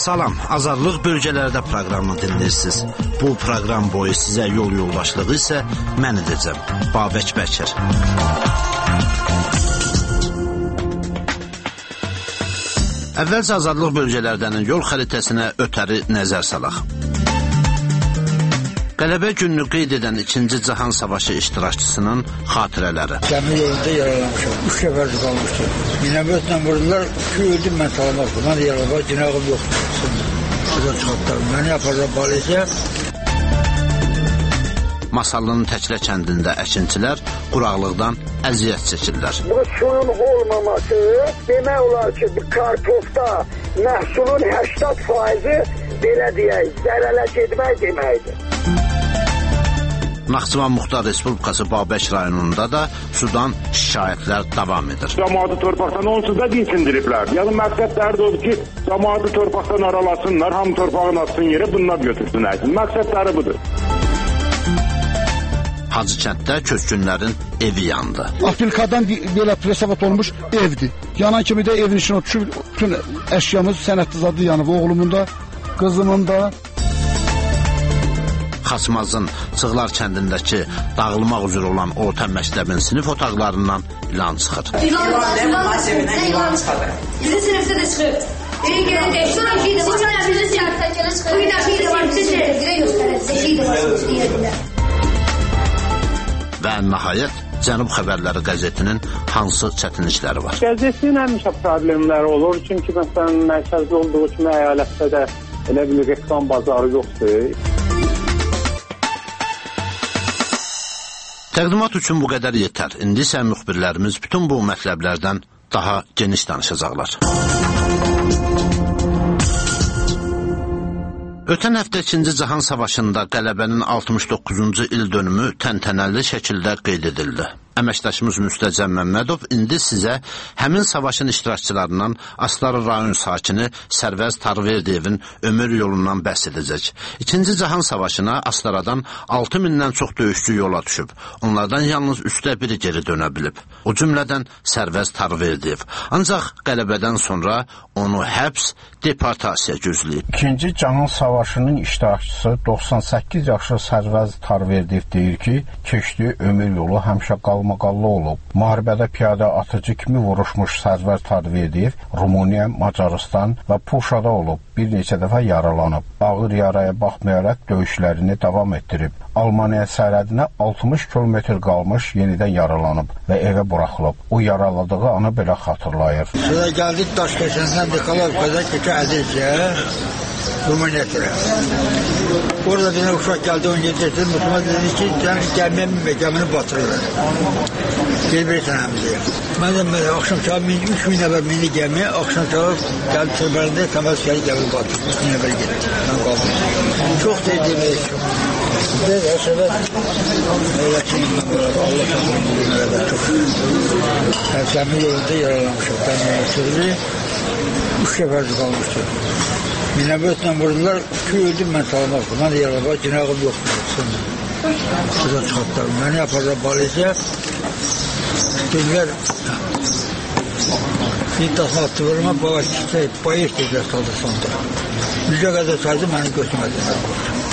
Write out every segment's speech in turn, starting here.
Salam, Azadlıq bölgələrdə proqramını dinləyirsiniz. Bu proqram boyu sizə yoldaşlığı isə mən edəcəm, Babək Bəkir. Əvvəlcə Azadlıq bölgələrdənin yol xəritəsinə ötəri nəzər salaq. Qələbə gününü qeyd edən 2-ci Cahan Savaşı iştirakçısının xatirələri. Gəmi yolunda yaralanmışam. 3 nəfər qalmışdı. Minəbətlə vurdular, 2 öldüm, mən salamatdım. Mən yaralar, cinahım yoxdur. Sizə çıxartlarım. Məni aparlar Balisiyə. Masallının Təklə kəndində əkinçilər quraqlıqdan əziyyət çəkirlər. Bu suyun olmaması demək olar ki, kartofda məhsulun 80% belə deyək, zərərlə getmək deməkdir. Naxçıvan Muxtar Respublikası Babək rayonunda da sudan şikayətlər davam edir. Cəmaatı torpaqdan onsuz da dinsindiriblər. Yəni məqsədləri də odur ki, cəmaatı torpaqdan aralasınlar, hamı torpağın atsın yerə, bunlar götürsünlər. Məqsədləri budur. Hacıkənddə köçkünlərin evi yandı. Apilkadan belə presavat olmuş evdir. Yanan kimi də evin içine düşüb, bütün əşyamız, sənətli zadı yanıb. Oğlumun da, qızımın da. Xaçmazın Çığlar kəndindəki dağılmaq üzrə olan orta məktəbin sinif otaqlarından ilan çıxır. İlan çıxır. Bizim sinifdə də çıxır. Və nəhayət Cənub Xəbərləri qəzetinin hansı çətinlikləri var? Qəzetin həmişə problemləri olur. Çünki məsələn mərkəzdə olduğu kimi əyalətdə də elə bir reklam bazarı yoxdur. Təqdimat üçün bu qədər yetər. İndi isə müxbirlərimiz bütün bu mətləblərdən daha geniş danışacaqlar. Ötən həftə 2-ci Cahan Savaşında qələbənin 69-cu il dönümü təntənəli şəkildə qeyd edildi. Əməkdaşımız Müstəcəm Məmmədov indi sizə həmin savaşın iştirakçılarından Astara rayon sakini Sərvəz Tarverdiyevin ömür yolundan bəhs edəcək. 2-ci Cahan Savaşına Astaradan 6000-dən çox döyüşçü yola düşüb. Onlardan yalnız üçdə biri geri dönə bilib. O cümlədən Sərvəz Tarverdiyev. Ancaq qələbədən sonra onu həbs, deportasiya gözləyib. 2-ci Cahan Savaşının iştirakçısı 98 yaşlı Sərvəz Tarverdiyev deyir ki, keçdiyi ömür yolu həmişə qalmaqallı olub. Müharibədə piyada atıcı kimi vuruşmuş Sərvəz Tarverdiyev Rumıniya, Macaristan və Puşada olub. Bir neçə dəfə yaralanıb. Ağır yaraya baxmayaraq döyüşlərini davam etdirib. Almaniya sərhədinə 60 kilometr qalmış yenidən yaralanıb və evə buraxılıb. O yaraladığı anı belə xatırlayır. Sonra gəldik Daşkəsəndən Nikolayevkada keçə Əzizcə, Rumıniya tərəf. Orada bir uşaq gəldi, 17 yaşında Müslüman dedi ki, gəmini batırırlar. Bir-birsən həmzəyəm. Mən də axşam çağı 3000 nəfər mini gəmi, axşam çağı gəldi Türbəlində təməz gəli gəmini batırır. 3000 nəfər gedir. Mən qaldım. Çox deyil demək ki. Deyil, əşəbət elə ki, Allah şəhərin burada çox. Gəmi yolunda yaralanmışam. Ben sözü 3 nəfər qalmışdı. Minəbətlə vurdular, 2 öldüm, mən salamatdım. Mən də yaralar, cinahım yoxdur. Sizə çıxartlarım. Məni aparlar Balisiyə. Dedilər, bir daxma attı vurma, bayıq dedilər saldırsandı. Yüzə qədər saydı, məni götürmədilər.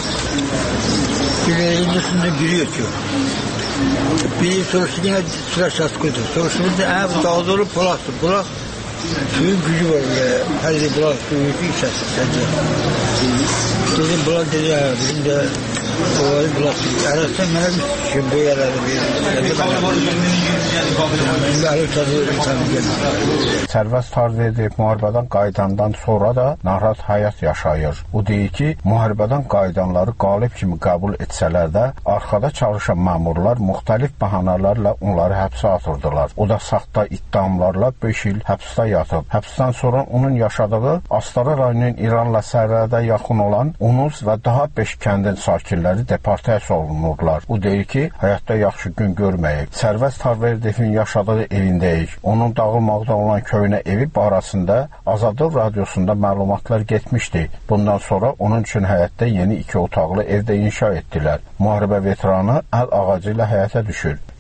Bir üstündə biri ötüyor. Biri soruşdu, yine silah şahs koydu. Soruşdu, bu dağda olup bulaqdır. Bulaq, suyun gücü var. Her de bulaq, suyu yükselsin sence. Dedim, bulaq dedi, bizim de olayı bulaq. Arasın mənə bir şey, bu yerləri bir. Sərvəz Tarverdiyev müharibədən qayıdandan sonra da narahat həyat yaşayır. O deyir ki, müharibədən qayıdanları qalib kimi qəbul etsələr də, arxada çalışan məmurlar müxtəlif bəhanələrlə onları həbsə atırdılar. O da saxta iddiamlarla 5 il həbsdə yatıb. Həbsdən sonra onun yaşadığı Astara rayonunun İranla sərhədə yaxın olan Unuz və daha 5 kəndin sakinləri deportasiya olunurlar. O deyir ki, həyatda yaxşı gün görməyib. Sərvəz Tarverdiyevin yaşadığı evindəyik. Onun dağılmaqda olan köynə evi barəsində Azadlıq radiosunda məlumatlar getmişdi. Bundan sonra onun üçün həyətdə yeni 2 otaqlı evdə inşa etdilər. Müharibə veteranı əl ağacı ilə həyətə düşür.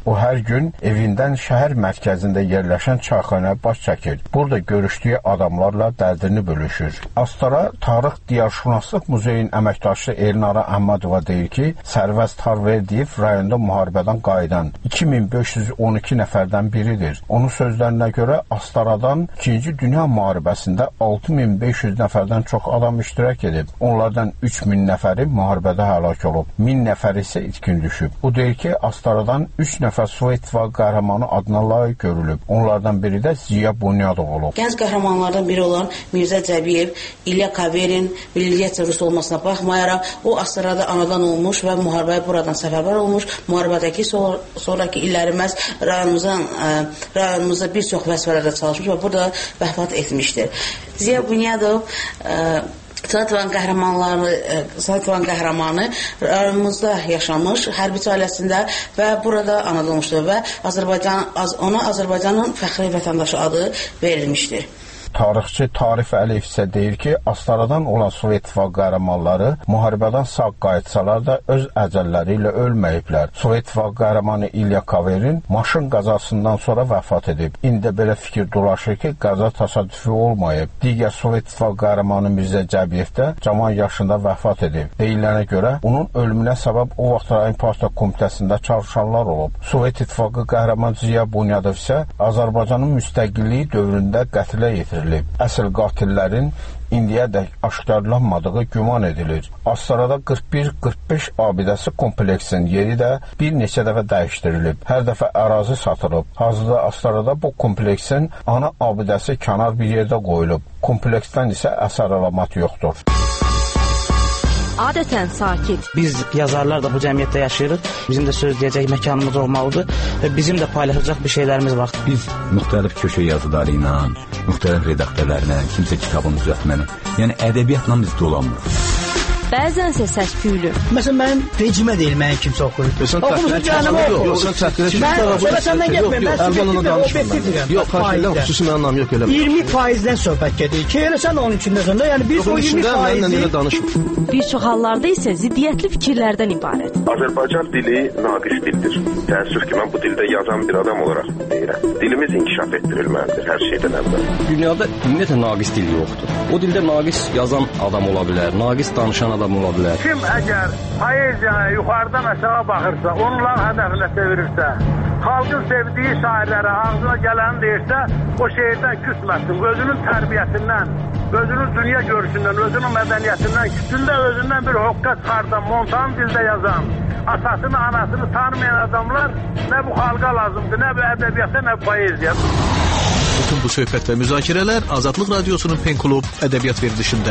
O hər gün evindən şəhər mərkəzində yerləşən çayxanaya baş çəkir. Burada görüşdüyü adamlarla dərdini bölüşür. Astara Tarix Diyarşünaslıq Muzeyinin əməkdaşı Elnara Əhmədova deyir ki, Sərvəz Tarverdiyev rayonda müharibədən qayıdan 2512 nəfərdən biridir. Onun sözlərinə görə Astaradan 2-ci Dünya müharibəsində 6500 nəfərdən çox adam iştirak edib. Onlardan 3000 nəfəri müharibədə həlak olub. 1000 nəfər isə itkin düşüb. O deyir ki, Astaradan 3 nəfər Sovet İttifaqı qəhrəmanı adına layiq görülüb. Onlardan biri də Ziya Bunyadov olub. Gənc qəhrəmanlardan biri olan Mirzə Cəbiyev, İlya Kaverin, milliyyətcə rus olmasına baxmayaraq, o Astarada anadan olmuş və müharibəyə buradan səfərbər olmuş. Müharibədəki sonraki illəri məhz rayonumuzda bir çox vəzifələrdə çalışmış və burada vəfat etmişdir. Ziya Bunyadov Sovet qəhrəmanı rayonumuzda yaşamış, hərbiçi ailəsində və burada anadan olmuşdur və ona Azərbaycanın fəxri vətəndaşı adı verilmişdir. Tarixçi Tarif Əliyev isə deyir ki, Astaradan olan Sovet İttifaqı qəhrəmanları müharibədən sağ qayıtsalar da öz əcəlləri ilə ölməyiblər. Sovet İttifaqı qəhrəmanı İlya Kaverin maşın qəzasından sonra vəfat edib. İndi belə fikir dolaşır ki, qəza təsadüfi olmayıb. Digər Sovet İttifaqı qəhrəmanı Mirzə Cəbiyev də cavan yaşında vəfat edib. Deyilənə görə onun ölümünə səbəb o vaxt rayon partiya komitəsində çalışanlar olub. Sovet İttifaqı qəhrəman Ziya Bunyadov isə Azərbaycanın müstəqilliyi dövründə qətlə yetirilib. Əsl qatillərin indiyədək aşkarlanmadığı güman edilir. Astarada 41-45 abidəsi kompleksinin yeri də bir neçə dəfə dəyişdirilib. Hər dəfə ərazi satılıb. Hazırda Astarada bu kompleksin ana abidəsi kənar bir yerdə qoyulub. Kompleksdən isə əsər əlamat yoxdur. Adətən sakit. Biz yazarlar da bu cəmiyyətdə yaşayırıq. Bizim də söz deyəcək məkanımız olmalıdır və bizim də paylaşacaq bir şeylərimiz var. Biz müxtəlif köşə yazıları ilə, müxtəlif redaktörlərlə, kimsə kitabın düzəltməni, yəni ədəbiyyatla biz dolanmırıq. Bəzənsə səs-küylü. Məsələn, mənim vecimə deyil, mənim kimsə oxuyur. Oxumusun canımı oxuyur. Mən səndən getməyim, mən subjektiv, obyektivdirəm. Yox, xarşıyla xüsusi mənim anlam yox elə. 20%-dən söhbət gedir ki, elə sən onun içində sonda, yəni biz o 20%-i... Bir çox hallarda isə ziddiyyətli fikirlərdən ibarət. Azərbaycan dili naqis dildir. Təəssüf ki, mən bu dildə yazan bir adam olaraq deyirəm. Dilimiz inkişaf etdirilməlidir hər şeydən əvvəl. Dünyada ümumiyyətlə naqis dil yoxdur. O dildə naqis yazan adam ola bilər, naqis danışan adam ola bilər. Kim əgər poeziyaya yuxarıdan aşağı baxırsa, onların hədəfinə çevirirsə, xalqın sevdiyi şairlərə ağzına gələni deyirsə, o şehirdən küsməsin, özünün tərbiyəsindən, özünün dünya görüşündən, özünün mədəniyyətindən, küsündə özündən bir hoqqa çıxardan, montan dildə yazan, atasını, anasını tanımayan adamlar nə bu xalqa lazımdır, nə bu ədəbiyyata, nə bu poeziya. Bütün bu söhbət və müzakirələr Azadlıq Radiosunun Pen Klub ədəbiyyat verilişində.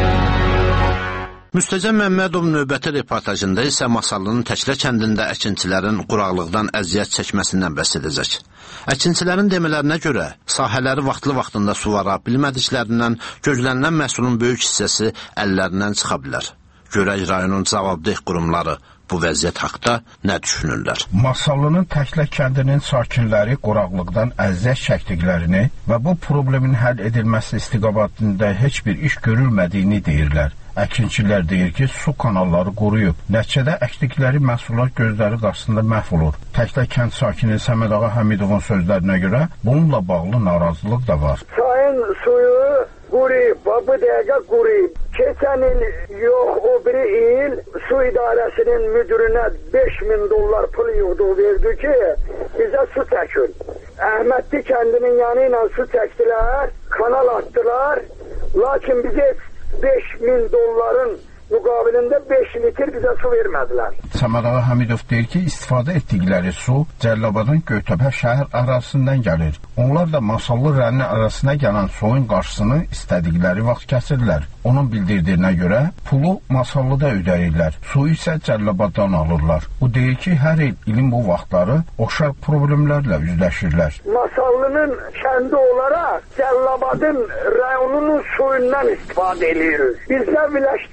Müstəcəm Məmmədov növbəti reportajında isə Masallı'nın Təklə kəndində əkinçilərin quraqlıqdan əziyyət çəkməsindən bəhs edəcək. Əkinçilərin demələrinə görə sahələri vaxtında suvara bilmədiklərindən gözlənilən məhsulun böyük hissəsi əllərindən çıxa bilər. Görək rayonun cavabdeh qurumları bu vəziyyət haqda nə düşünürlər? Masallı'nın Təklə kəndinin sakinləri quraqlıqdan əziyyət çəkdiklərini və bu problemin həll edilməsi istiqamətində heç bir iş görülmədiyini deyirlər. Əkinçilər deyir ki, su kanalları quruyub. Nəticədə əkdikləri məhsullar gözləri qarşısında məhv olur. Təklə kənd sakini Səməd Ağa Həmidovun sözlərinə görə bununla bağlı narazılıq da var. Çayın suyu quruyub, bu dəqiqə quruyub. Keçən il yox, o biri il su idarəsinin müdürünə $5000 pul yığdı, verdi ki, bizə su çəkin. Əhmədli kəndinin yanı ilə su çəkdilər, kanal atdılar, lakin bizə $5000 müqabilində 5 litr bizə su vermədilər. Səməd Ağa Həmidov deyir ki, istifadə etdikləri su Cəllabadın Göytəpə şəhər arasından gəlir. Onlar da Masallı rayonu arasına gələn suyun qarşısını istədikləri vaxt kəsirlər. Onun bildirdiyinə görə pulu Masallıda ödəyirlər, suyu isə Cəllabaddan alırlar. O deyir ki, hər ilin bu vaxtları oxşar problemlərlə üzləşirlər. Masallının kəndi olaraq Cəllabadın rayonunun suyundan istifadə edirik. Bizdə Viləşçay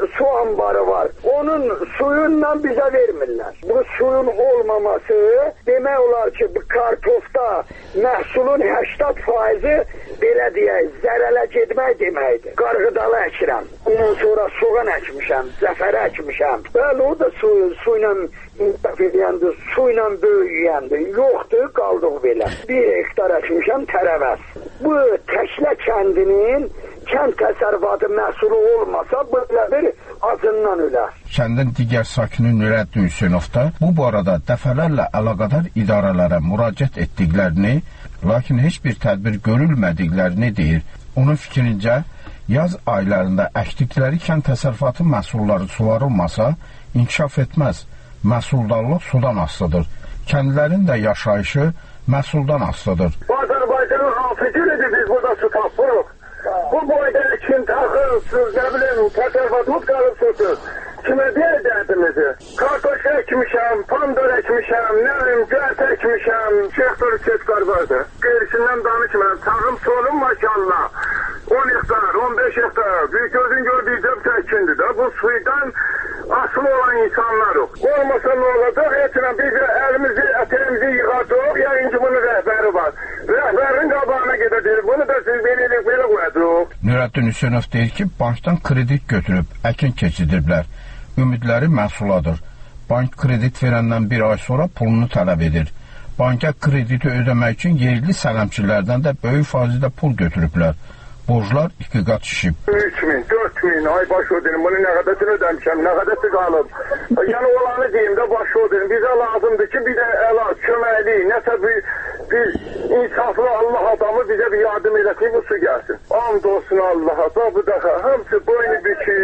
su ambarı var. Onun suyundan bize vermirlər. Bu suyun olmaması demək olar ki, bu kartofda məhsulun 80%-i belə deyək, zərələ getmək deməkdir. Qarğıdalı əkirəm. Ondan sonra soğan əkmişəm, zəfər əkmişəm. Bəli, o da suyla müntəfiliyəndir, suyla böyüyəndir. Yoxdur, qaldıq belə. 1 hektar əkmişəm tərəvəz. Bu Təklə kəndinin kənd təsərrüfatı məhsulu olmasa belə bir acından ölər. Kəndin digər sakini Nurəddin Hüseynov da bu barədə dəfələrlə əlaqədar idarələrə müraciət etdiklərini, lakin heç bir tədbir görülmədiklərini deyir. Onun fikrincə, yaz aylarında əkdikləri kənd təsərrüfatı məhsulları suvarılmasa inkişaf etməz. Məhsuldarlıq sudan asılıdır. Kəndlərin də yaşayışı məhsuldan asılıdır. Azərbaycanın hansı günüdür biz burada su tapırıq? Bu boyda kim taxılsız, nə bilim, təsərrüfatımız qalıbsınız. Kimə deyir dərdimizi? Kartoş əkmişəm, pomidor əkmişəm, nə bilim, göyət əkmişəm, sektor çetkar vardı. Gerisindən danışmıram, sağım solum maşallah. 10 hektar, 15 hektar, bir gözün gördüyü cəb çəkindir də. Bu suydan asılı olan insanlarıq. Olmasa nə olacaq? Etlə biz əlimizi, ətəyimizi yıxacaq, yayıncı bunun rəhbəri var. Rəhbərin qabağına gedəcək. Bunu da siz belə qoyacaq. Nurəddin Hüseynov deyir ki, bankdan kredit götürüb, əkin keçidiriblər. Ümidləri məhsuladır. Bank kredit verəndən bir ay sonra pulunu tələb edir. Banka krediti ödəmək üçün yerli sələmçilərdən də böyük faizdə pul götürüblər. Borclar 2 qat şişib. 3000, 4000 ay baş ödənim. Bunu nə qədəsini ödəmişəm, nə qədəsi qalıb. Yəni olanı deyim də baş ödənim. Bizə lazımdır ki, bir də əlac, köməklik, nəsə bir insaflı Allah adamı bizə bir yardım edək, bu su gəlsin. And olsun Allah'a, bu dəxə, hamısı boynu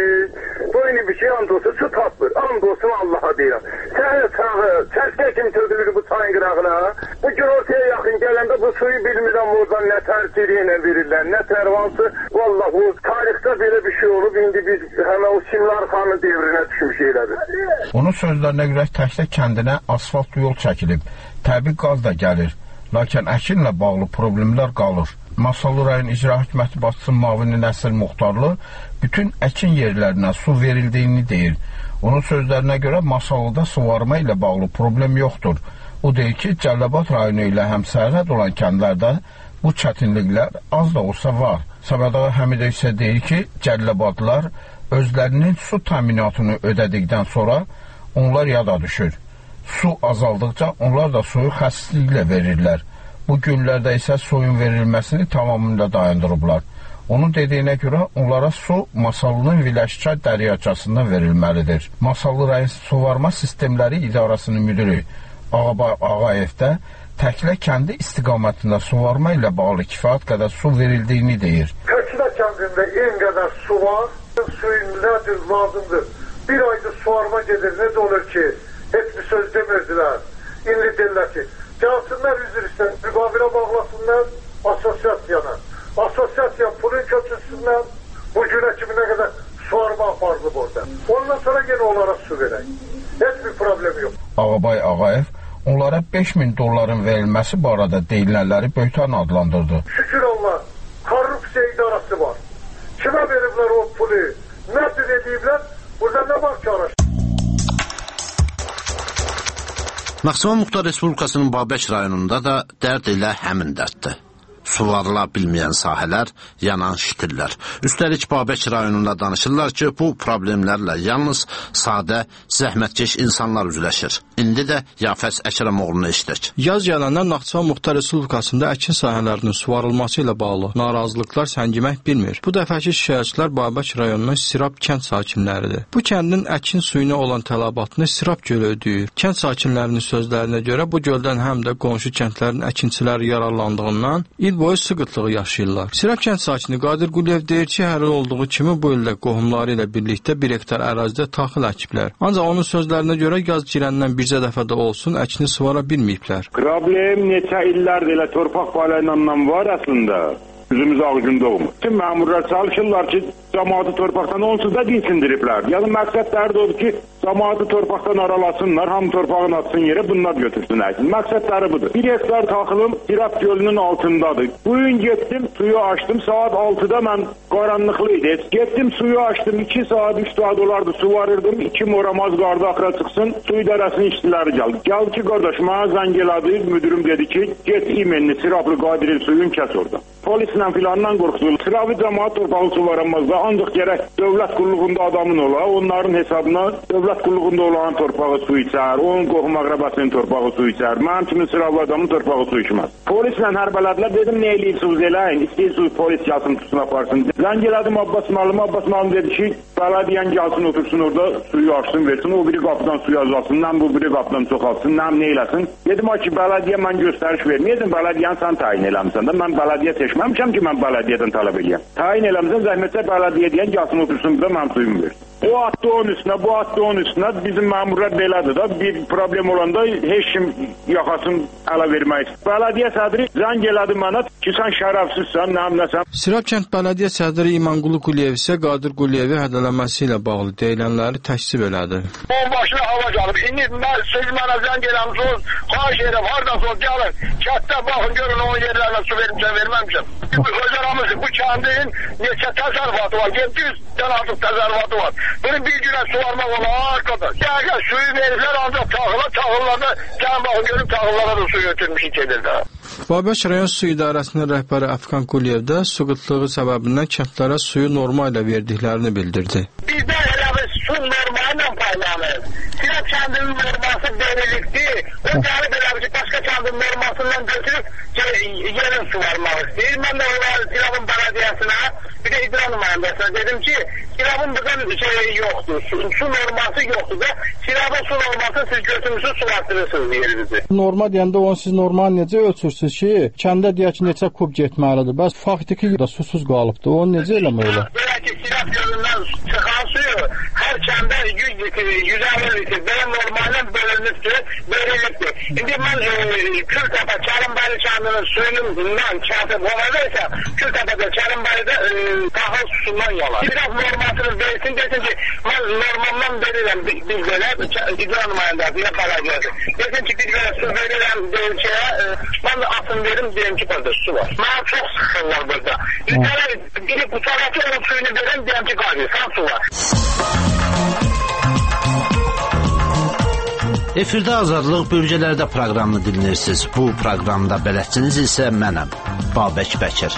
bükü, and olsun, su tapır. And olsun Allah'a deyirəm. Səhər çağı, çəskə kimi tökülür bu çayın qırağına. Bu gün ortaya yaxın gələndə bu suyu bilmirəm oradan nə tərciri ilə verirlər, nə tərvansı. Vallahi bu tarixdə belə bir şey olub, indi biz həmən o Simlar xanın devrinə düşmüş elədir. Onun sözlərinə görə təklə kəndinə asfalt yol çəkilib, təbii qaz da gəlir. Lakin əkinlə bağlı problemlər qalır. Masallı rayon İcra Hökuməti başçısı Mavini Nəsir Muxtarlı bütün əkin yerlərinə su verildiyini deyir. Onun sözlərinə görə Masallıda suvarma ilə bağlı problem yoxdur. O deyir ki, Cəlilabad rayonu ilə həmsərhəd olan kəndlərdə bu çətinliklər az da olsa var. Səbədağa Həmidə isə deyir ki, Cəlilabadlılar özlərinin su təminatını ödədikdən sonra onlar yada düşür. Su azaldıqca onlar da suyu xəsisliklə verirlər. Bu günlərdə isə suyun verilməsini tamamıyla dayandırıblar. Onun dediyinə görə onlara su Masallının Viləşçay dəryacasından verilməlidir. Masallı rayon suvarma sistemləri idarəsinin müdürü Ağabay Ağayev də Təklə kəndi istiqamətində suvarma ilə bağlı kifayət qədər su verildiyini deyir. Təklə kəndində en qədər su var, suyun nədir lazımdır. Bir ayda suvarma gedir, necə olur ki, heç bir söz demirdilər. İndi deyirlər ki, gəlsinlər üzr istər, müqavilə bağlasınlar asosiasiyana. Asosiasiya pulun köçürsünlər, bu günə kimi nə qədər suvarma aparılıb orada. Ondan sonra yenə onlara su verək. Heç bir problem yox. Ağabay Ağayev onlara $5000 verilməsi barədə deyilənləri böhtan adlandırdı. Şükür Allah, korrupsiya idarəsi var. Kimə veriblər o pulu, nədir ediblər, burada nə var ki araşdır? Naxçıvan Muxtar Respublikasının Babək rayonunda da dərd ilə həmin dərddir. Suvarıla bilməyən sahələr yanan şitirlər. Üstəlik Babək rayonunda danışırlar ki, bu problemlərlə yalnız sadə, zəhmətkeş insanlar üzləşir. İndi də Yafəs Əkrəmoğlunu eşitək. Yaz gələndə Naxçıvan Muxtar Respublikasında əkin sahələrinin suvarılması ilə bağlı narazılıqlar səngimək bilmir. Bu dəfəki şikayətçilər Babək rayonunun Sirab kənd sakinləridir. Bu kəndin əkin suyuna olan tələbatını Sirab gölü ödəyir. Kənd sakinlərinin sözlərinə görə bu göldən həm də qonşu kəndlərin əkinçiləri yararlandığından il boyu su qıtlığı yaşayırlar. Sirab kənd sakini Qadir Quliyev deyir ki, hər il olduğu kimi bu ildə qohumları ilə birlikdə 1 hektar ərazidə taxıl əkiblər. Ancaq onun sözlərinə görə yaz girəndən bircə dəfə də olsun əkini suvara bilməyiblər. Problem neçə illərdir elə torpaq paylayla var əslində. Üzümüz ağ gündə olmur. Tüm məmurlar çalışırlar ki, cəmaatı torpaqdan onsuz da dinsindiriblər. Yəni məqsədləri də odur ki, cəmaatı torpaqdan aralasınlar, hamı torpağın atsın yerə, bunlar götürsün əksin. Məqsədləri budur. 1 hektar taxılım Sirab gölünün altındadır. Bugün getdim, suyu açdım, saat 6-da mən qaranlıqlı idi. Getdim, suyu açdım, 2 saat, 3 saat olardı, su varırdım, 2 moramaz qardı axıra çıxsın, su idarəsinin işçiləri gəldi. Gəldi ki, qardaş, mənə zəng elədi, müdürüm dedi ki, get imenli, Sirablı Qadiril suyun kəs orada. Polislə filandan qorxdu. Sirablı cəmaat torpağı su varanmazda, ancaq gərək dövlət qulluğunda adamın ola, onların hesabına dövlət qulluğunda olan torpağı su içər, onun qohum əqrəbəsinin torpağı su içər, mənim kimi Sirablı adamın torpağı su içməz. Polislə hərbələdilər, dedim, nə eləyirsiniz eləyin, istəyirsiniz polis gəlsin, tutsun aparsın. Zəng elədim Abbas müəllim dedi ki, bələdiyyən gəlsin, otursun orada, suyu açsın, versin, o biri qapıdan suyu azalsın, nəm bu biri qapıdan çoxalsın, nəm nə eləsin. Dedim ki, bələdiyyə mən göstəriş verməyədim, bələdiyyəni sən tayin eləmişsən də, mən bələdiyyə seçməmişəm ki, mən bələdiyyədən tələb eləyəm. Tayin eləmişsən, zəhmətsə bələdiyyə deyən gəlsin, otursun, bir də mən suyumu versin. O attı onun üstünə, bu attı onun üstünə, bizim məmurlar belədir da, bir problem olanda heç kim yaxasını ələ vermək istəyir. Bələdiyyə sədri zəng elədi mənə ki, sən şərəfsizsən, nəsən. Sirab kənd bələdiyyə sədri İmanqulu Quliyev isə Qadir Quliyevi hədələməsi ilə bağlı deyilənləri təksib elədi. Başına hava gəlib, indi siz mənə zəng eləmişsiniz, xahiş edirəm, hardasınız, gəlin, kətdə baxın, görün, onun yerlərlə su vermişəm, verməmişəm. Özəramız, bu kəndin neçə təsərrüfatı var, 700 dən artıq təsərrüfatı var. Bunun bir günə su varmaq olar, arkadaş. Dəqiqə suyu veriblər, ancaq taxıllarda, gəlin baxın, görün, taxıllara da su götürmüşük edirdə. Babək rayon su idarəsinin rəhbəri Əfqan Quliyev də su qıtlığı səbəbindən kəndlərə suyu norma ilə verdiklərini bildirdi. Bizdə elə bir su norma ilə paylanır. Sirab kəndinin norması verilikdir. O gəlib elə bir ki, başqa kəndin normasından götürüb yerin su varmaq istəyir. Mən də Sirabın bələdiyyəsinə, bir də icra nümayəndəsinə dedim ki, Sirabın buradan yoxdur, su norması yoxdur da, Sirabın su norması siz götürmüşsünüz, su artırırsınız yerinizi. Norma deyəndə onu siz normanı necə ölçürsünüz ki, kəndə deyək ki, neçə kub getməlidir, bəs faktiki da susuz qalıbdır, onu necə eləmək olar? Belə ki, Sirab gölündən çıxan suyu hər kəndə 100 litr, 150 litr, belə normalən bölünübdür, verilibdir. İndi mən Kültəpə, Kərimbəli kəndinin suyundan kəsib olacaqsa, Kültəpədə, Kərimbəlidə taxıl susundan yalar. Biraz normasını versin, desin ki, mən normamdan verirəm, biz belə, icra nümayəndəsində bələdiyyədir. Desin ki, biz belə su verirəm, deyim ki, mən də atın verim, deyim ki, burada su var. Mənə çox sıxırlar burada. Biri bu tarafı onun suyunu verim, deyim ki, qarıyırsan su var. Efirdə Azadlıq bölgələrdə proqramını dinləyirsiniz. Bu proqramda bələdçiniz isə mənəm, Babək Bəkir.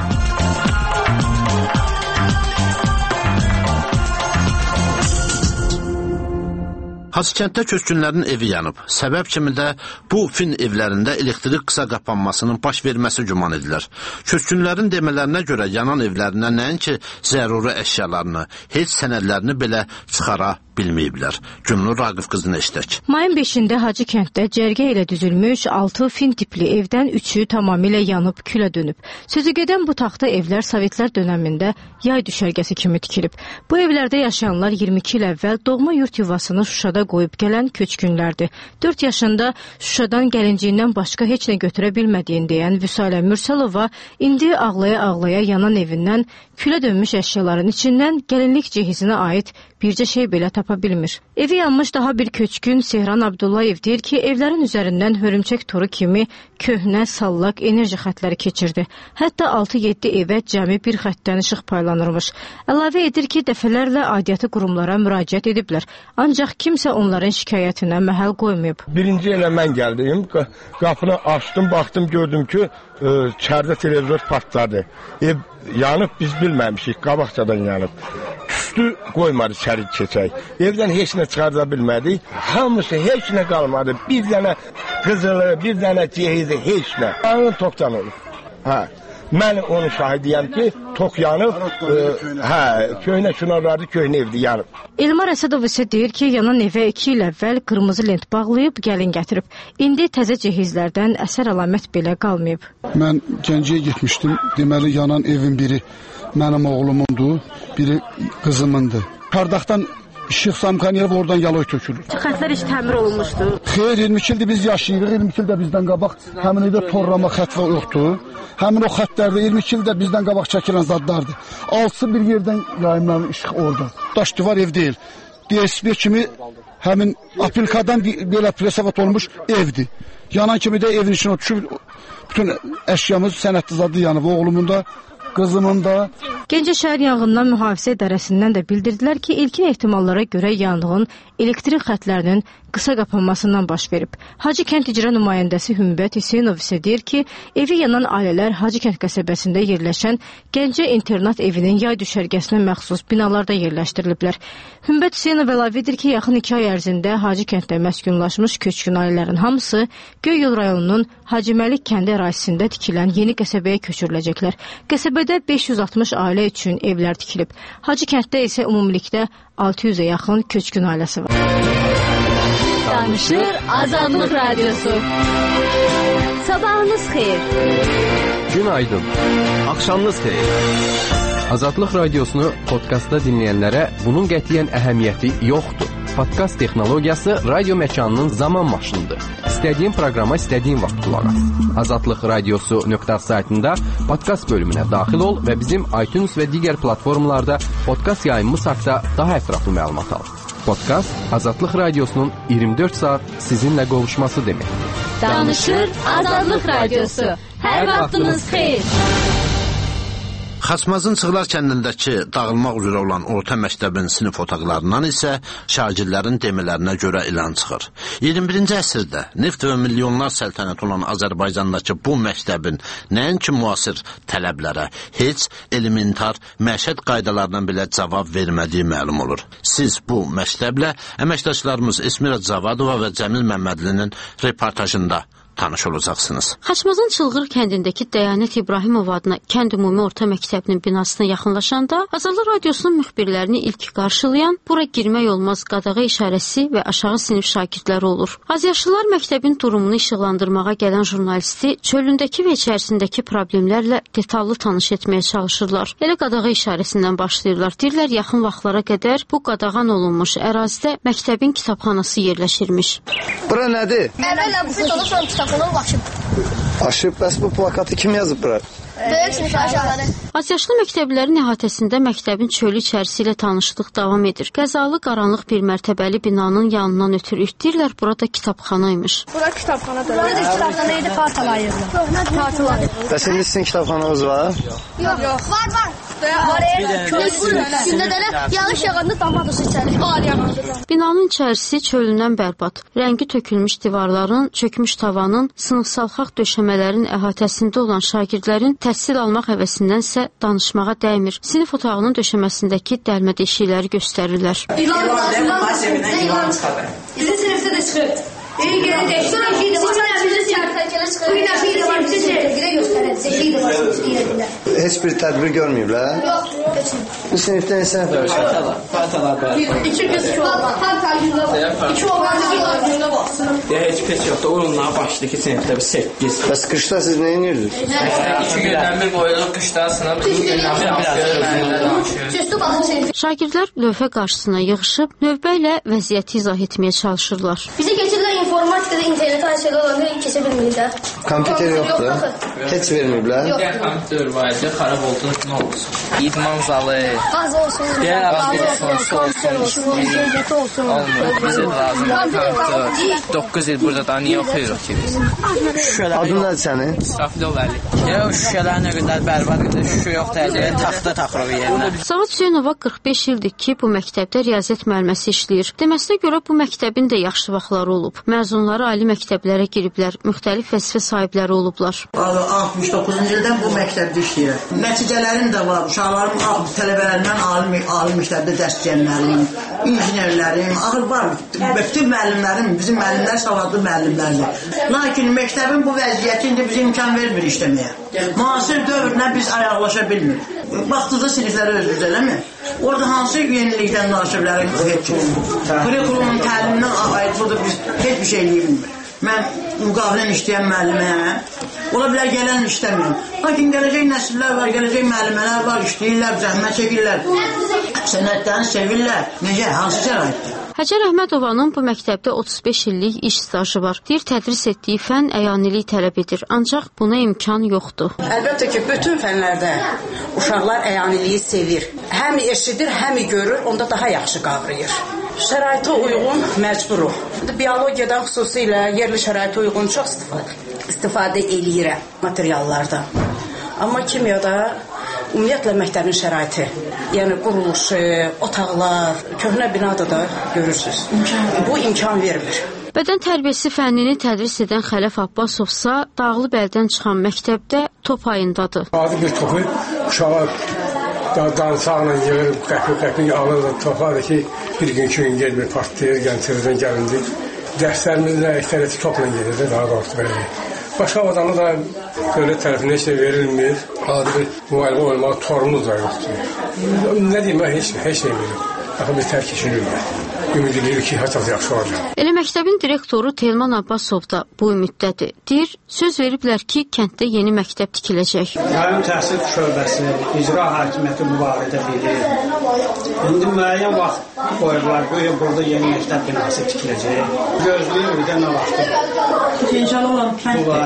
Hacıkənddə köçkünlərin evi yanıb. Səbəb kimi də bu fin evlərində elektrik qısa qapanmasının baş verməsi güman edilir. Köçkünlərin demələrinə görə yanan evlərinə nəinki zəruri əşyalarını, heç sənədlərini belə çıxara bilməyiblər. Gümrü Raqif qızını eşitək. Mayın 5-də Hacıkənddə cərgə ilə düzülmüş 6 fin tipli evdən 3-ü tamamilə yanıb, külə dönüb. Sözü gedən bu taxta evlər Sovetlər dönəmində yay düşərgəsi kimi tikilib. Bu evlərdə yaşayanlar 22 il əvvəl doğma yurt yuvasını Şuşada qoyub gələn köçkünlərdir. 4 yaşında Şuşadan gəlinciyindən başqa heç nə götürə bilmədiyini deyən Vüsalə Mürsəlova indi ağlaya-ağlaya yanan evindən külə dönmüş əşyaların içindən gəlinlik cehizinə aid bircə şey belə tapa bilmir. Evi yanmış daha bir köçkün Sehran Abdullayev deyir ki, evlərin üzərindən hörümçək toru kimi köhnə, sallaq enerji xətləri keçirdi. Hətta 6-7 evə cəmi bir xəttdən işıq paylanırmış. Əlavə edir ki, dəfələrlə aidiyyatı qurumlara müraciət ediblər. Ancaq kimsə onların şikayətinə məhəl qoymayıb. Birinci elə mən gəldim, qapını açdım, baxdım, gördüm ki, içəridə televizor partladı. Ev yanıb, biz bilməmişik, qabaqcadan yanıb. Üstü qoymadı içəri keçək. Evdən heç nə çıxarda bilmədik. Hamısı heç nə qalmadı. Bir dənə qızılı, bir dənə cehizi, heç nə. Yanın tokdan olur. Mən onu şahidiyəm ki, tok yanıb, köhnə şunarlardı, köhnə evdi yanıb. Elmar Əsədov isə deyir ki, yanan evə 2 il əvvəl qırmızı lent bağlayıb, gəlin gətirib. İndi təzə cehizlərdən əsər əlamət belə qalmayıb. Mən Gəncəyə getmişdim. Deməli, yanan evin biri mənim oğlumundur, biri qızımındır. Kardaqdan İşıq Samkaniyeva oradan yaloy tökülür. Xətlər heç təmir olunmuşdu. Xeyr, 22 ildir biz yaşayırıq. 22 ildə bizdən qabaq həmin ildə torlama xət yoxdur. Həmin o xətlərdə 22 ildə bizdən qabaq çəkilən zadlardır. Altısı bir yerdən yayımlanan işıq orada. Daş divar ev deyil. DSP kimi həmin apilkadan belə presavat olmuş evdir. Yanan kimi də evin içine düşüb bütün əşyamız, sənətli zadı yanıb. Oğlumun da, qızımın da. Gəncə şəhər yanğından mühafizə idarəsindən də bildirdilər ki, ilkin ehtimallara görə yanğın elektrik xətlərinin qısa qapanmasından baş verib. Hacı kənd icra nümayəndəsi Hümbət Hüseynov isə deyir ki, evi yanan ailələr Hacı kənd qəsəbəsində yerləşən Gəncə internat evinin yay düşərgəsinə məxsus binalarda yerləşdiriliblər. Hümbət Hüseynov əlavə edir ki, yaxın 2 ay ərzində Hacı kənddə məskunlaşmış köçkün ailələrin hamısı Göyyol rayonunun Hacıməlik kəndi ərazisində tikilən yeni qəsəbəyə köçürüləcəklər. Qəsəbədə 560 ailə üçün evlər tikilib. Hacı kənddə isə ümumilikdə 600-ə yaxın köçkün ailəsi var. Danışır Azadlıq Radyosu. Sabahınız xeyir. Günaydın. Axşamınız xeyir. Azadlıq Radiosunu podkastda dinləyənlərə bunun qətiyyən əhəmiyyəti yoxdur. Podkast texnologiyası radio məkanının zaman maşınıdır. İstədiyin proqrama istədiyin vaxt qulaq as. Azadlıq Radiosu.saytında podkast bölümünə daxil ol və bizim iTunes və digər platformalarda podkast yayımımız haqqında daha ətraflı məlumat al. Podkast Azadlıq Radiosunun 24 saat sizinlə qovuşması deməkdir. Danışır Azadlıq Radiosu. Hər vaxtınız xeyir. Xaçmazın Çığlar kəndindəki dağılmaq üzrə olan orta məktəbin sinif otaqlarından isə şagirdlərin demələrinə görə ilan çıxır. 21-ci əsrdə neft və milyonlar səltənəti olan Azərbaycandakı bu məktəbin nəinki müasir tələblərə, heç elementar məişət qaydalarından belə cavab vermədiyi məlum olur. Siz bu məktəblə əməkdaşlarımız Esmira Zavadova və Cəmil Məmmədlinin reportajında tanış olacaqsınız. Xaçmazın Çılğır kəndindəki Dəyanət İbrahimov adına kənd ümumi orta məktəbinin binasına yaxınlaşanda Azadlıq Radiosunun müxbirlərini ilk qarşılayan bura girmək olmaz qadağa işarəsi və aşağı sinif şagirdləri olur. Azyaşlılar məktəbin durumunu işıqlandırmağa gələn jurnalisti çölündəki və içərisindəki problemlərlə detallı tanış etməyə çalışırlar. Elə qadağa işarəsindən başlayırlar. Deyirlər yaxın vaxtlara qədər bu qadağan olunmuş ərazidə məktəbin kitabxanası yerləşirmiş. Bura nədir? Əvvəllə bu sonra kitabxana aşıb. Aşıb, bəs bu plakatı kim yazıb bura? Böyük sinif aşağıları. Azyaşlı məktəblilərin əhatəsində məktəbin çölü içərisi ilə tanışlıq davam edir. Qəzalı, qaranlıq bir mərtəbəli binanın yanından ötürü deyirlər burada kitabxanaymış. Bura kitabxanadır. Burada kitabxana idi, partalayırlar. Partalayır. Bəs indi sizin kitabxananız var? Yox. Var. Gündə də yağış yağanda damadır içəri. Binanın içərisi çölündən bərbad. Rəngi tökülmüş divarların, çökmüş tavanın, sınıfsalxaq döşəmələrin əhatəsində olan şagirdlərin təhsil almaq həvəsindənsə danışmağa dəymir. Sinif otağının döşəməsindəki dəlmə deşikləri göstərirlər. İlan çıxır. Bizim sinifdə də çıxır. Heç bir tədbir görməyiblər? Yox. Bu sinifdə neçə nəfər var? 2 kız var. 2 oğlan baxsın. Heç pes yoxdur. Oyunlara başladı ki, sinifdə bir 8. Bəs qışda siz nə edirdiniz? 2 gündən bir boyunluq qışdan sınıb Şagirdlər lövhə qarşısına yığışıb növbə ilə vəziyyəti izah etməyə çalışırlar. Bizə keçirilən informatikada internet ayşədə olanda keçə bilmirlər. Kompüter yoxdur. Heç verməyiblər. Kompüter var idi, xarab oldu, nə olsun? İdman zalı. Qaz olsun. Olmur, bizə lazım kompüter. 9 il burada da niyə oxuyuruq ki biz? Adın nədir sənin? İsrafil Vəli. Şüşələr nə qədər bərbad edir, şüşə yoxdur, taxta taxırıq yerinə. Saad Hüseynova 45 ildir ki, bu məktəbdə riyaziyyat müəlliməsi işləyir. Deməsinə görə bu məktəbin də yaxşı vaxtları olub. Məzunları ali məktəblərə giriblər, müxtəlif vəzifə sahibləri olublar. 69-cu ildən bu məktəbdə işləyirəm. Nəticələrim də var. Uşaqlarım, tələbələrimdən ali məktəbdə dərs deyənlərim, injinerlərim, axır var. Bütün müəllimlərim, bizim müəllimlər savadlı müəllimlərdir. Lakin məktəbin bu vəziyyəti indi bizə imkan vermir işləməyə. Müasir dövrünə biz ayaqlaşa bilmirik. Baxdığınızda sinifləri özünüz eləmi? Orada hansı yenilikdən nasiblərin kurikulumun təlimindən ayrılıdır, biz heç bir şey eləyə bilmirik. mən müqavilən işləyən müəllimə, ola bilər gələn işləməyəm. Lakin gələcək nəsillər var, gələcək müəllimələr var, işləyirlər, zəhmət çəkirlər, sənətlərini sevirlər. Necə, hansı şəraitdir? Həcər Əhmədovanın bu məktəbdə 35 illik iş stajı var. Deyir, tədris etdiyi fən əyanilik tələb edir, ancaq buna imkan yoxdur. Əlbəttə ki, bütün fənlərdə uşaqlar əyaniliyi sevir. Həm eşidir, həm görür, onda daha yaxşı qavrayır. Şəraitə uyğun məcburuq. Biologiyadan xüsusilə yerli şəraitə uyğun çox istifadə eləyirəm materiallardan. Amma kimyada ümumiyyətlə məktəbin şəraiti, yəni quruluşu, otaqlar, köhnə binada da görürsünüz. Bu imkan vermir. Bədən tərbiyəsi fənnini tədris edən Xələf Abbasovsa dağlı bəldən çıxan məktəbdə top ayındadır. Adi bir topu uşağa dansaqla yığır, qəpik alır, topladır ki, bir gün, 2 gün gelmir, partlayır, yəni televizyon gəlindi. Dərslərimizdə əksəriyyəti topla gedir, daha qalxdı belə. Başqa adamı da dövlət tərəfindən heç nə verilmir. Adi bir müəllimə olmağı torumuz da yoxdur. Nə deyim, mən heç nə verir. Axı biz tərk keçirilmir. Ümid edirik ki, hətta yaxşı olacaq. Elə məktəbin direktoru Telman Abbasov da bu ümiddədir. Deyir, söz veriblər ki, kənddə yeni məktəb tikiləcək. Rayon təhsil şöbəsi, icra hakimiyyəti bu barədə bilir. İndi müəyyən vaxt qoyurlar, burada yeni məktəb binası tikiləcək. Gözləyirik də nə vaxtdır. İnşallah olan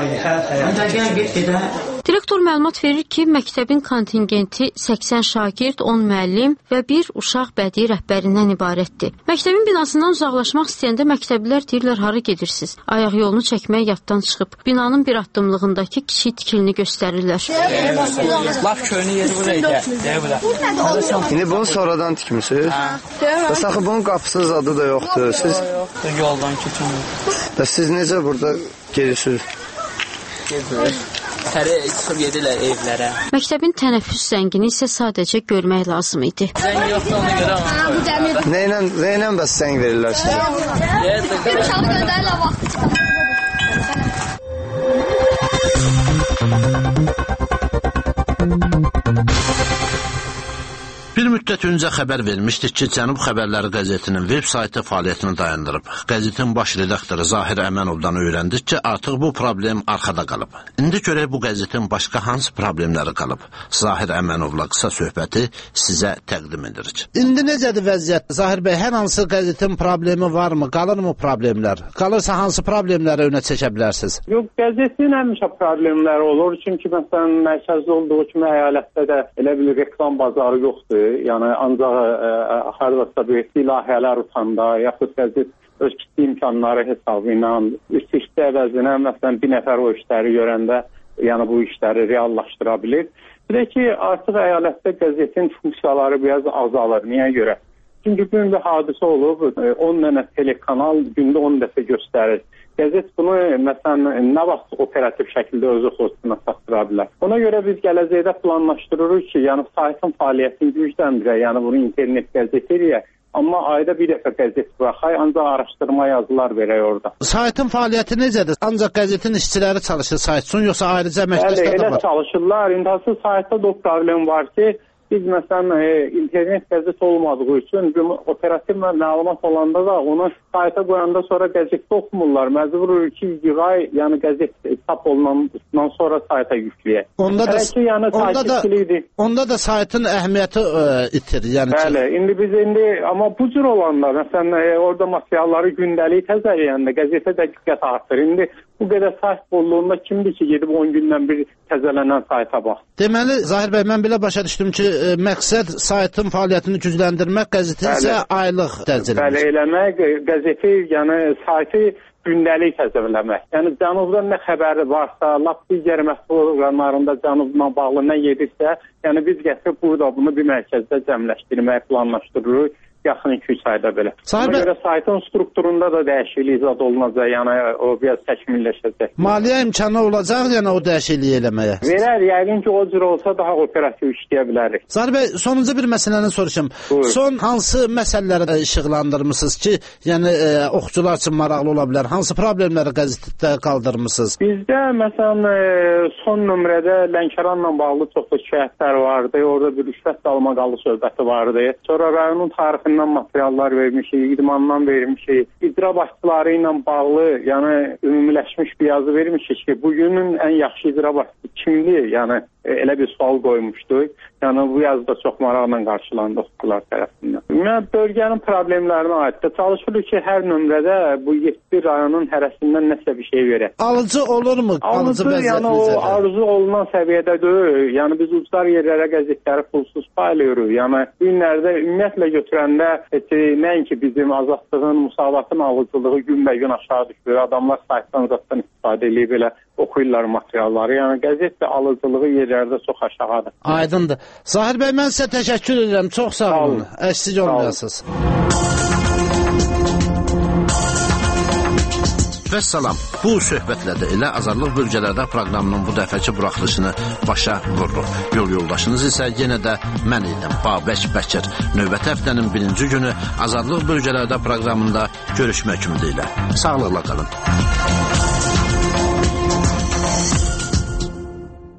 kənd. Direktor məlumat verir ki, məktəbin kontingenti 80 şagird, 10 müəllim və 1 uşaq bədii rəhbərindən ibarətdir. Məktəbin binasından uzaqlaşmaq istəyəndə məktəblilər deyirlər, hara gedirsiniz? Ayaq yolunu çəkməyə yaddan çıxıb. Binanın bir addımlığındakı kiçik tikilini göstərirlər. Laf köynü yeri buraya. İndi bunu sonradan tikmişsiniz? Bəs axı bunun qapısız adı da yoxdur. Siz yoldan keçirsiniz. Bəs siz necə burada gedirsiniz? Gedir. Çıxıb gedirlər evlərə. Məktəbin tənəffüs zəngini isə sadəcə görmək lazım idi. Zəng yoxdur, ona görə ama. Nəylə bəs zəng verirlər sizə? Bir uşağı göndərirlər vaxtı çıxar. Bir müddət öncə xəbər vermişdik ki, Cənub Xəbərləri qəzetinin veb saytı fəaliyyətini dayandırıb. Qəzetin baş redaktoru Zahir Əmənovdan öyrəndik ki, artıq bu problem arxada qalıb. İndi görək bu qəzetin başqa hansı problemləri qalıb. Zahir Əmənovla qısa söhbəti sizə təqdim edirik. İndi necədir vəziyyət? Zahir bəy, hər hansı qəzetin problemi varmı? Qalırmı problemlər? Qalırsa hansı problemləri önə çəkə bilərsiniz? Yox, qəzetin həmişə problemləri olur. Çünki məsələn, mərkəzdə olduğu kimi əyalətdə də elə bir reklam bazarı yoxdur. Yəni ancaq haradasa bir layihələr utanda, yaxud qəzet öz kitle imkanları hesabı ilə üst işdə əvəzinə məsələn bir nəfər o işləri görəndə, yəni bu işləri reallaşdıra bilir. Bir də ki, artıq əyalətdə qəzetin funksiyaları biraz azalır. Niyə görə? Çünki gün bir hadisə olub, 10 dənə telekanal gündə 10 dəfə göstərir. Qəzet bunu, məsələn, nə vaxt operativ şəkildə özü xosuna satdıra bilər. Ona görə biz gələcəkdə planlaşdırırıq ki, yəni saytın fəaliyyətini gücləndirək, yəni bunu internet qəzet eləyək. Amma ayda bir dəfə qəzet buraxaq, ancaq araşdırma yazılar verək orada. Saytın fəaliyyəti necədir? Ancaq qəzetin işçiləri çalışır sayt üçün, yoxsa ayrıca əməkdaşlar da var? Elə çalışırlar. İndi asıl saytda da o problem var ki, biz məsələn internet qəzet olmadığı üçün operativ məlumat olanda da onu sayta qoyanda sonra qəzetdə oxumurlar. Məcbur ki, yığay, yəni qəzet çap olunandan sonra sayta yükləyək. Onda da saytın əhəmiyyəti itir. Yəni bəli, indi amma bu cür olanda məsələn orada materialları gündəlik təzələyəndə qəzetə dəqiqət artır. İndi bu qədər sayt bolluğunda kimdir ki, gedib 10 gündən bir təzələnən sayta bax. Deməli, Zahir bəy, mən belə başa düşdüm ki, məqsəd saytın fəaliyyətini gücləndirmək, qəzetin isə aylıq təzələnmək. Bəli, eləmək, qəzeti, yəni saytı gündəlik təzələmək. Yəni Cənubda nə xəbəri varsa, lap digər mətbuat orqanlarında Cənubla bağlı nə gedirsə, yəni biz gətirib burada bunu bir mərkəzdə cəmləşdirmək planlaşdırırıq. Yaxın 2-3 ayda belə. Ona görə saytın strukturunda da dəyişiklik zad olunacaq, yəni o biraz təkmilləşəcək. Maliyyə imkanı olacaq, yəni o dəyişikliyi eləməyə? Verər, yəqin ki, o cür olsa daha operativ işləyə bilərik. Zahir bəy, sonuncu bir məsələni soruşum. Son hansı məsələləri işıqlandırmısınız ki, yəni oxucular üçün maraqlı ola bilər? Hansı problemləri qəzetdə qaldırmısınız? Bizdə, məsələn, son nömrədə Lənkəranla bağlı çox da şikayətlər vardı. Orada bir rüşvət almaqalı söhbəti vardı. Sonra rayonun tarixini Azərbaycandan materiallar vermişik, idmandan vermişik. İcra başçıları ilə bağlı, yəni ümumiləşmiş bir yazı vermişik ki, bugünün ən yaxşı icra başçısı kimdir? Yəni elə bir sual qoymuşdu. Yəni bu yazıda çox maraqla qarşılandı oxucular tərəfindən. Mən bölgənin problemlərinə aiddir. Çalışırıq ki, hər nömrədə bu 7 rayonun hərəsindən nəsə bir şey verək. Alıcı olurmu? Alıcı, yəni o arzu olunan səviyyədə deyil. Yəni biz uclar yerlərə qəzetləri pulsuz paylayırıq. Yəni bu günlərdə ümumiyyətlə götürəndə nəinki bizim Azadlığın, Musavatın alıcılığı günbəgün aşağı düşür. Adamlar saytdan zaten istifadə edib belə oxuyurlar materialları. Yəni qəzet və alıcılığı yerlərdə çox aşağıdır. Aydındır. Zahir bəy, mən sizə təşəkkür edirəm. Çox sağ olun. Əksik olmayasınız. Və salam. Bu söhbətlə də elə Azadlıq bölgələrdə proqramının bu dəfəki buraxılışını başa vururuq. Yol yoldaşınız isə yenə də mən idim, Babək Bəkir. Növbəti həftənin 1-ci günü Azadlıq bölgələrdə proqramında görüşmək ümidi ilə. Sağlıqla qalın.